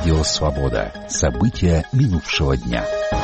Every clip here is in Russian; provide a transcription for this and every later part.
Радио «Свобода». События минувшего дня.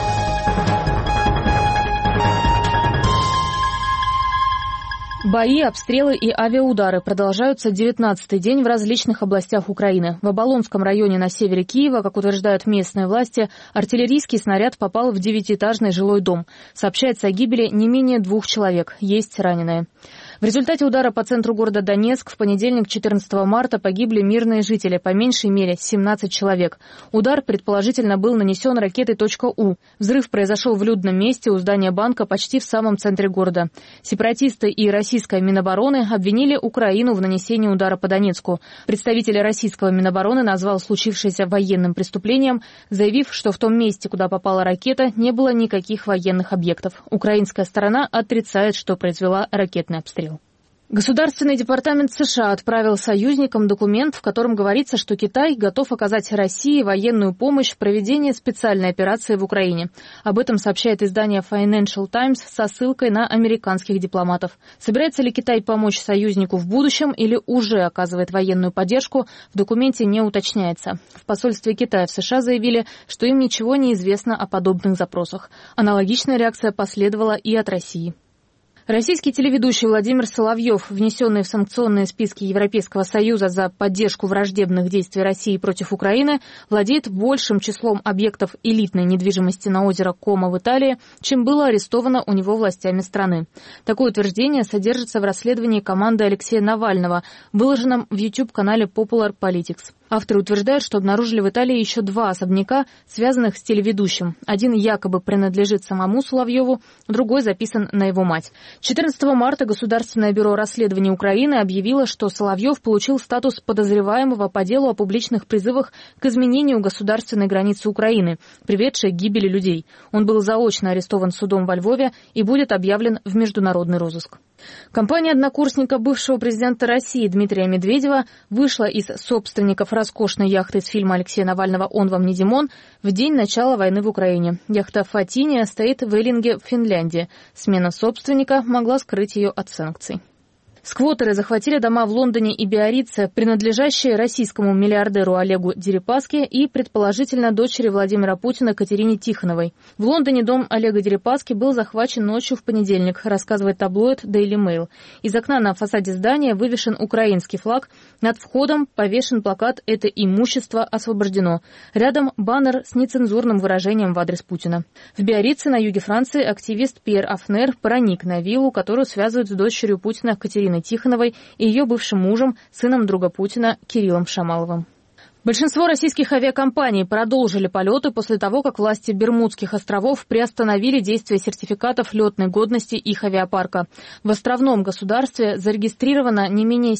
Бои, обстрелы и авиаудары продолжаются 19-й день в различных областях Украины. В Оболонском районе на севере Киева, как утверждают местные власти, артиллерийский снаряд попал в 9-этажный жилой дом. Сообщается о гибели не менее 2 человек. Есть раненые. В результате удара по центру города Донецк в понедельник, 14 марта, погибли мирные жители, по меньшей мере 17 человек. Удар, предположительно, был нанесен ракетой .У. Взрыв произошел в людном месте у здания банка почти в самом центре города. Сепаратисты и российская Минобороны обвинили Украину в нанесении удара по Донецку. Представитель российского Минобороны назвал случившееся военным преступлением, заявив, что в том месте, куда попала ракета, не было никаких военных объектов. Украинская сторона отрицает, что произвела ракетный обстрел. Государственный департамент США отправил союзникам документ, в котором говорится, что Китай готов оказать России военную помощь в проведении специальной операции в Украине. Об этом сообщает издание Financial Times со ссылкой на американских дипломатов. Собирается ли Китай помочь союзнику в будущем или уже оказывает военную поддержку, в документе не уточняется. В посольстве Китая в США заявили, что им ничего не известно о подобных запросах. Аналогичная реакция последовала и от России. Российский телеведущий Владимир Соловьев, внесенный в санкционные списки Европейского Союза за поддержку враждебных действий России против Украины, владеет большим числом объектов элитной недвижимости на озеро Кома в Италии, чем было арестовано у него властями страны. Такое утверждение содержится в расследовании команды Алексея Навального, выложенном в YouTube-канале Popular Politics. Авторы утверждают, что обнаружили в Италии еще 2 особняка, связанных с телеведущим. Один якобы принадлежит самому Соловьеву, другой записан на его мать. 14 марта Государственное бюро расследований Украины объявило, что Соловьев получил статус подозреваемого по делу о публичных призывах к изменению государственной границы Украины, приведшей к гибели людей. Он был заочно арестован судом во Львове и будет объявлен в международный розыск. Компания однокурсника бывшего президента России Дмитрия Медведева вышла из собственников роскошной яхты из фильма Алексея Навального «Он вам не Димон» в день начала войны в Украине. Яхта «Фатиния» стоит в Эллинге в Финляндии. Смена собственника могла скрыть ее от санкций. Сквоттеры захватили дома в Лондоне и Биаррице, принадлежащие российскому миллиардеру Олегу Дерипаске и, предположительно, дочери Владимира Путина Катерине Тихоновой. В Лондоне дом Олега Дерипаски был захвачен ночью в понедельник, рассказывает таблоид Daily Mail. Из окна на фасаде здания вывешен украинский флаг, над входом повешен плакат «Это имущество освобождено». Рядом баннер с нецензурным выражением в адрес Путина. В Биаррице на юге Франции активист Пьер Афнер проник на виллу, которую связывают с дочерью Путина Катериной Тихоновой и ее бывшим мужем, сыном друга Путина Кириллом Шамаловым. Большинство российских авиакомпаний продолжили полеты после того, как власти Бермудских островов приостановили действие сертификатов летной годности их авиапарка. В островном государстве зарегистрировано не менее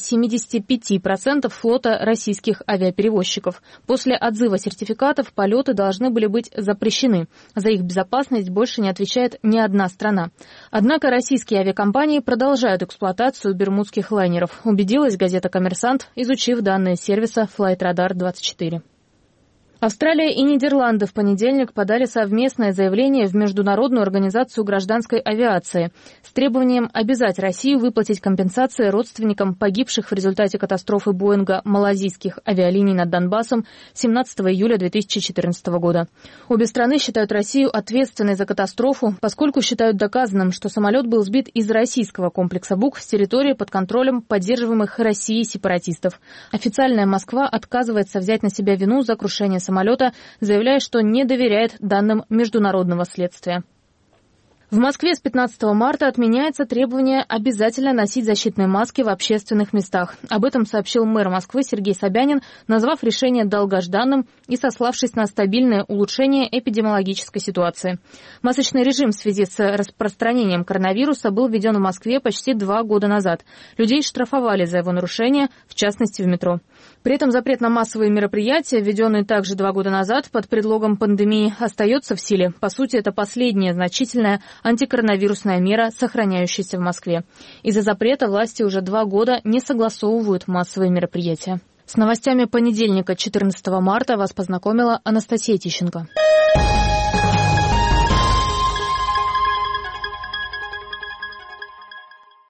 75% флота российских авиаперевозчиков. После отзыва сертификатов полеты должны были быть запрещены. За их безопасность больше не отвечает ни одна страна. Однако российские авиакомпании продолжают эксплуатацию бермудских лайнеров, убедилась газета «Коммерсант», изучив данные сервиса Flightradar 24. Австралия и Нидерланды в понедельник подали совместное заявление в Международную организацию гражданской авиации с требованием обязать Россию выплатить компенсации родственникам погибших в результате катастрофы Боинга малазийских авиалиний над Донбассом 17 июля 2014 года. Обе страны считают Россию ответственной за катастрофу, поскольку считают доказанным, что самолет был сбит из российского комплекса БУК с территории под контролем поддерживаемых Россией сепаратистов. Официальная Москва отказывается взять на себя вину за крушение самолета, заявляя, что не доверяет данным международного следствия. В Москве с 15 марта отменяется требование обязательно носить защитные маски в общественных местах. Об этом сообщил мэр Москвы Сергей Собянин, назвав решение долгожданным и сославшись на стабильное улучшение эпидемиологической ситуации. Масочный режим в связи с распространением коронавируса был введен в Москве почти 2 года назад. Людей штрафовали за его нарушение, в частности в метро. При этом запрет на массовые мероприятия, введенный также 2 года назад под предлогом пандемии, остается в силе. По сути, это последняя значительная антикоронавирусная мера, сохраняющаяся в Москве. Из-за запрета власти уже 2 года не согласовывают массовые мероприятия. С новостями понедельника, 14 марта, вас познакомила Анастасия Тищенко.